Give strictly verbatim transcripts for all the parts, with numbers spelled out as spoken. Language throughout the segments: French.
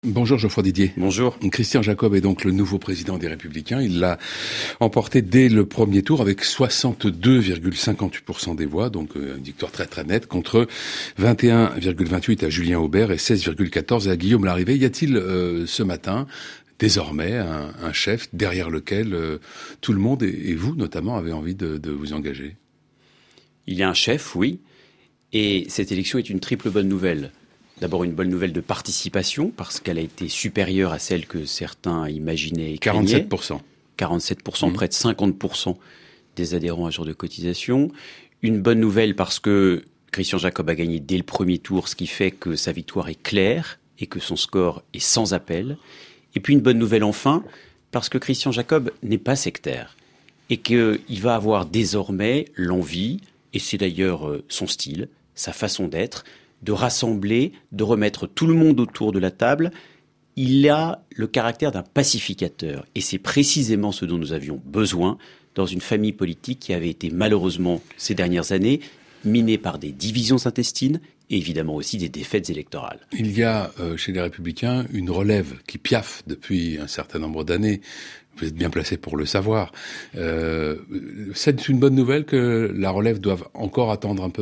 Bonjour Geoffroy Didier. Bonjour. Christian Jacob est donc le nouveau président des Républicains. Il l'a emporté dès le premier tour avec soixante-deux virgule cinquante-huit pour cent des voix, donc une victoire très très nette, contre vingt et un virgule vingt-huit à Julien Aubert et seize virgule quatorze à Guillaume Larrivé. Y a-t-il euh, ce matin désormais un, un chef derrière lequel euh, tout le monde, et, et vous notamment, avez envie de, de vous engager? Il y a un chef, oui, et cette élection est une triple bonne nouvelle. D'abord une bonne nouvelle de participation, parce qu'elle a été supérieure à celle que certains imaginaient et craignaient. quarante-sept pour cent. quarante-sept pour cent, mmh. Près de cinquante pour cent des adhérents à jour de cotisation. Une bonne nouvelle parce que Christian Jacob a gagné dès le premier tour, ce qui fait que sa victoire est claire et que son score est sans appel. Et puis une bonne nouvelle enfin, parce que Christian Jacob n'est pas sectaire et qu'il va avoir désormais l'envie, et c'est d'ailleurs son style, sa façon d'être, de rassembler, de remettre tout le monde autour de la table. Il a le caractère d'un pacificateur. Et c'est précisément ce dont nous avions besoin dans une famille politique qui avait été malheureusement, ces dernières années, minée par des divisions intestines et évidemment aussi des défaites électorales. Il y a euh, chez les Républicains une relève qui piaffe depuis un certain nombre d'années. Vous êtes bien placé pour le savoir. Euh, c'est une bonne nouvelle que la relève doive encore attendre un peu ?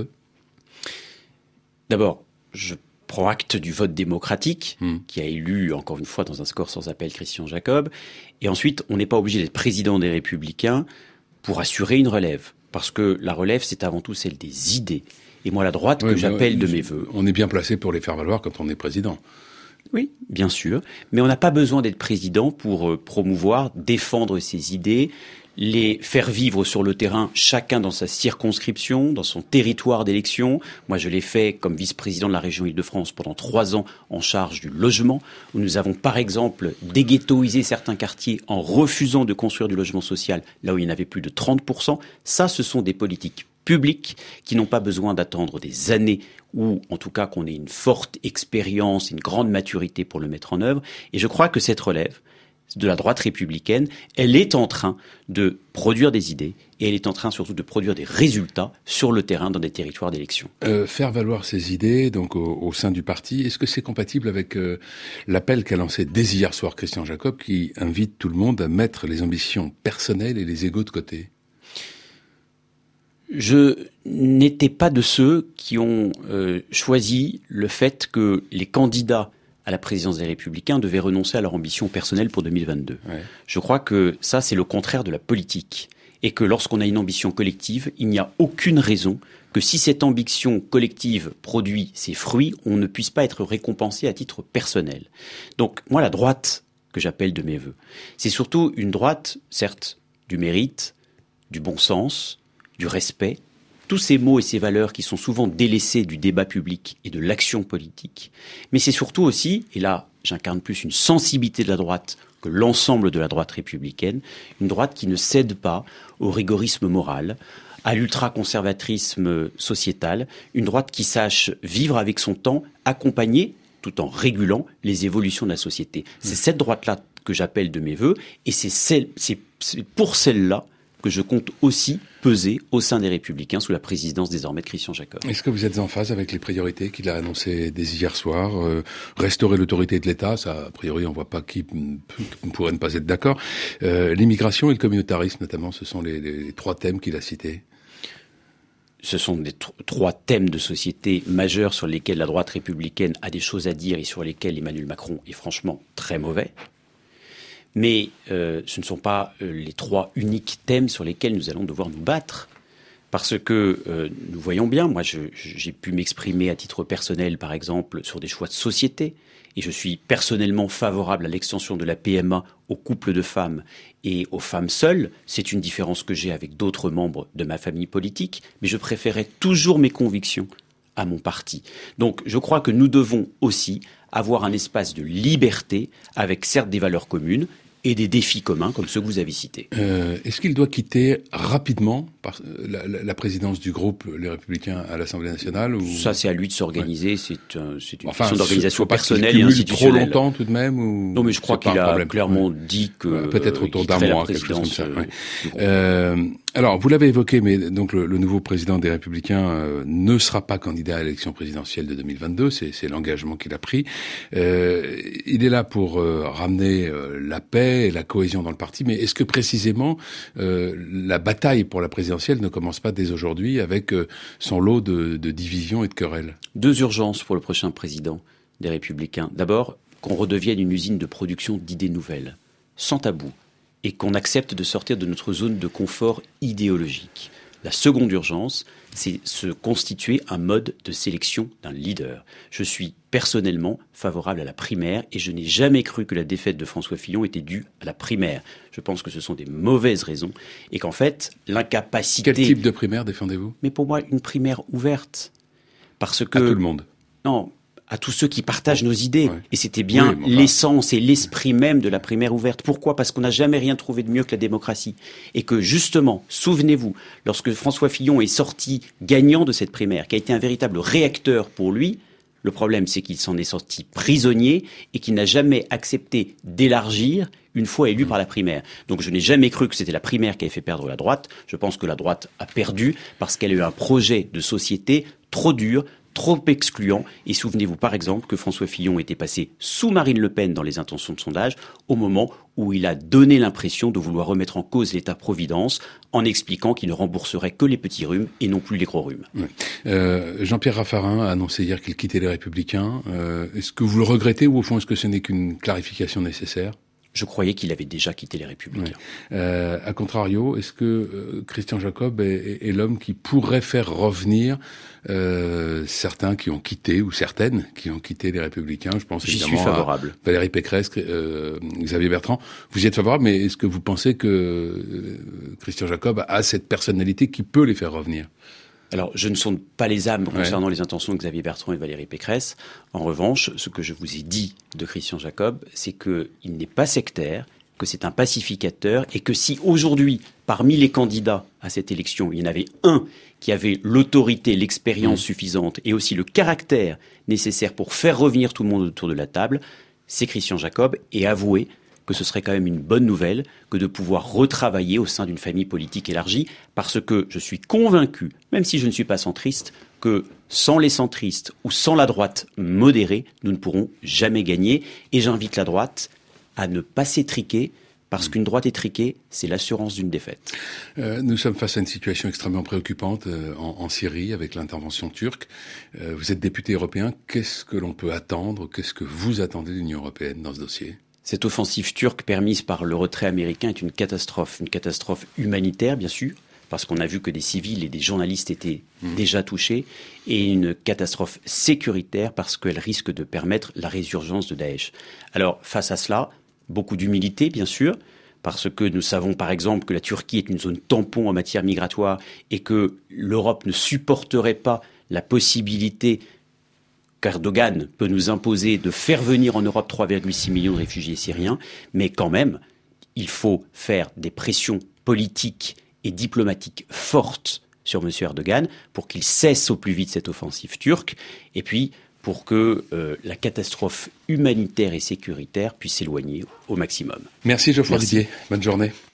D'abord, je prends acte du vote démocratique mmh. qui a élu, encore une fois, dans un score sans appel, Christian Jacob. Et ensuite, on n'est pas obligé d'être président des Républicains pour assurer une relève. Parce que la relève, c'est avant tout celle des idées. Et moi, la droite oui, que j'appelle oui, de mes vœux... On est bien placé pour les faire valoir quand on est président. Oui, bien sûr. Mais on n'a pas besoin d'être président pour promouvoir, défendre ses idées, les faire vivre sur le terrain, chacun dans sa circonscription, dans son territoire d'élection. Moi, je l'ai fait comme vice-président de la région Île-de-France pendant trois ans en charge du logement, où nous avons par exemple déghettoisé certains quartiers en refusant de construire du logement social là où il y en avait plus de trente pour cent. Ça, ce sont des politiques publiques qui n'ont pas besoin d'attendre des années ou en tout cas qu'on ait une forte expérience, une grande maturité pour le mettre en œuvre. Et je crois que cette relève de la droite républicaine, elle est en train de produire des idées et elle est en train surtout de produire des résultats sur le terrain dans des territoires d'élection. Euh, faire valoir ses idées donc au, au sein du parti, est-ce que c'est compatible avec euh, l'appel qu'a lancé dès hier soir Christian Jacob qui invite tout le monde à mettre les ambitions personnelles et les égos de côté ? Je n'étais pas de ceux qui ont euh, choisi le fait que les candidats à la présidence des Républicains devaient renoncer à leur ambition personnelle pour deux mille vingt-deux. Ouais. Je crois que ça, c'est le contraire de la politique. Et que lorsqu'on a une ambition collective, il n'y a aucune raison que si cette ambition collective produit ses fruits, on ne puisse pas être récompensé à titre personnel. Donc, moi, la droite que j'appelle de mes vœux, c'est surtout une droite, certes, du mérite, du bon sens, du respect, tous ces mots et ces valeurs qui sont souvent délaissés du débat public et de l'action politique. Mais c'est surtout aussi, et là j'incarne plus une sensibilité de la droite que l'ensemble de la droite républicaine, une droite qui ne cède pas au rigorisme moral, à l'ultra-conservatisme sociétal, une droite qui sache vivre avec son temps, accompagner tout en régulant les évolutions de la société. Mmh. C'est cette droite-là que j'appelle de mes vœux, et c'est, celle, c'est, c'est pour celle-là que je compte aussi peser au sein des Républicains sous la présidence désormais de Christian Jacob. Est-ce que vous êtes en phase avec les priorités qu'il a annoncées dès hier soir ? euh, Restaurer l'autorité de l'État, ça, a priori, on ne voit pas qui pourrait ne pas être d'accord. Euh, l'immigration et le communautarisme, notamment, ce sont les, les, les trois thèmes qu'il a cités. Ce sont des t- trois thèmes de société majeurs sur lesquels la droite républicaine a des choses à dire et sur lesquels Emmanuel Macron est franchement très mauvais. Mais euh, ce ne sont pas euh, les trois uniques thèmes sur lesquels nous allons devoir nous battre. Parce que euh, nous voyons bien, moi je, j'ai pu m'exprimer à titre personnel, par exemple, sur des choix de société. Et je suis personnellement favorable à l'extension de la P M A aux couples de femmes et aux femmes seules. C'est une différence que j'ai avec d'autres membres de ma famille politique. Mais je préférais toujours mes convictions à mon parti. Donc je crois que nous devons aussi avoir un espace de liberté avec certes des valeurs communes et des défis communs comme ceux que vous avez cités. Euh, est-ce qu'il doit quitter rapidement par, la, la présidence du groupe Les Républicains à l'Assemblée nationale ou... Ça, c'est à lui de s'organiser. Ouais. C'est, euh, c'est une enfin, question d'organisation personnelle et institutionnelle. Trop longtemps tout de même ou... Non, mais je crois qu'il a problème. clairement ouais. dit que ouais, peut-être autour d'un mois, quelque chose comme ça. Euh, ouais. euh, alors, vous l'avez évoqué, mais donc le, le nouveau président des Républicains euh, ne sera pas candidat à l'élection présidentielle de deux mille vingt-deux. C'est, c'est l'engagement qu'il a pris. Euh, il est là pour euh, ramener euh, la paix et la cohésion dans le parti. Mais est-ce que précisément euh, la bataille pour la présidentielle ne commence pas dès aujourd'hui avec euh, son lot de, de divisions et de querelles? Deux urgences pour le prochain président des Républicains. D'abord, qu'on redevienne une usine de production d'idées nouvelles, sans tabou, et qu'on accepte de sortir de notre zone de confort idéologique. La seconde urgence, c'est se constituer un mode de sélection d'un leader. Je suis personnellement favorable à la primaire et je n'ai jamais cru que la défaite de François Fillon était due à la primaire. Je pense que ce sont des mauvaises raisons et qu'en fait, l'incapacité... Quel type de primaire défendez-vous? Mais pour moi, une primaire ouverte. Parce que... À tout le monde? Non, à tous ceux qui partagent nos idées. Ouais. Et c'était bien oui, enfin... l'essence et l'esprit même de la primaire ouverte. Pourquoi ? Parce qu'on n'a jamais rien trouvé de mieux que la démocratie. Et que justement, souvenez-vous, lorsque François Fillon est sorti gagnant de cette primaire, qui a été un véritable réacteur pour lui, le problème c'est qu'il s'en est sorti prisonnier et qu'il n'a jamais accepté d'élargir une fois élu mmh. par la primaire. Donc je n'ai jamais cru que c'était la primaire qui avait fait perdre la droite. Je pense que la droite a perdu parce qu'elle a eu un projet de société trop dur, trop excluant. Et souvenez-vous par exemple que François Fillon était passé sous Marine Le Pen dans les intentions de sondage au moment où il a donné l'impression de vouloir remettre en cause l'État-providence en expliquant qu'il ne rembourserait que les petits rhumes et non plus les gros rhumes. Oui. Euh, Jean-Pierre Raffarin a annoncé hier qu'il quittait les Républicains. Euh, est-ce que vous le regrettez ou au fond est-ce que ce n'est qu'une clarification nécessaire ? Je croyais qu'il avait déjà quitté les Républicains. Oui. Euh, à contrario, est-ce que euh, Christian Jacob est, est, est l'homme qui pourrait faire revenir euh, certains qui ont quitté, ou certaines qui ont quitté les Républicains? Je pense J'y évidemment suis favorable. à Valérie Pécresse, euh, Xavier Bertrand. Vous y êtes favorable, mais est-ce que vous pensez que euh, Christian Jacob a cette personnalité qui peut les faire revenir? Alors, je ne sonde pas les âmes concernant ouais. les intentions de Xavier Bertrand et Valérie Pécresse. En revanche, ce que je vous ai dit de Christian Jacob, c'est qu'il n'est pas sectaire, que c'est un pacificateur, et que si aujourd'hui, parmi les candidats à cette élection, il y en avait un qui avait l'autorité, l'expérience mmh. suffisante et aussi le caractère nécessaire pour faire revenir tout le monde autour de la table, c'est Christian Jacob, et avouez que ce serait quand même une bonne nouvelle que de pouvoir retravailler au sein d'une famille politique élargie, parce que je suis convaincu, même si je ne suis pas centriste, que sans les centristes ou sans la droite modérée, nous ne pourrons jamais gagner. Et j'invite la droite à ne pas s'étriquer, parce qu'une droite étriquée, c'est l'assurance d'une défaite. Euh, nous sommes face à une situation extrêmement préoccupante euh, en, en Syrie avec l'intervention turque. Euh, vous êtes député européen, qu'est-ce que l'on peut attendre, qu'est-ce que vous attendez de l'Union européenne dans ce dossier ? Cette offensive turque permise par le retrait américain est une catastrophe, une catastrophe humanitaire bien sûr, parce qu'on a vu que des civils et des journalistes étaient mmh. déjà touchés, et une catastrophe sécuritaire parce qu'elle risque de permettre la résurgence de Daesh. Alors face à cela, beaucoup d'humilité bien sûr, parce que nous savons par exemple que la Turquie est une zone tampon en matière migratoire et que l'Europe ne supporterait pas la possibilité qu'Erdogan peut nous imposer de faire venir en Europe trois virgule six millions de réfugiés syriens, mais quand même, il faut faire des pressions politiques et diplomatiques fortes sur M. Erdogan pour qu'il cesse au plus vite cette offensive turque, et puis pour que euh, la catastrophe humanitaire et sécuritaire puisse s'éloigner au maximum. Merci Geoffroy Didier, bonne journée.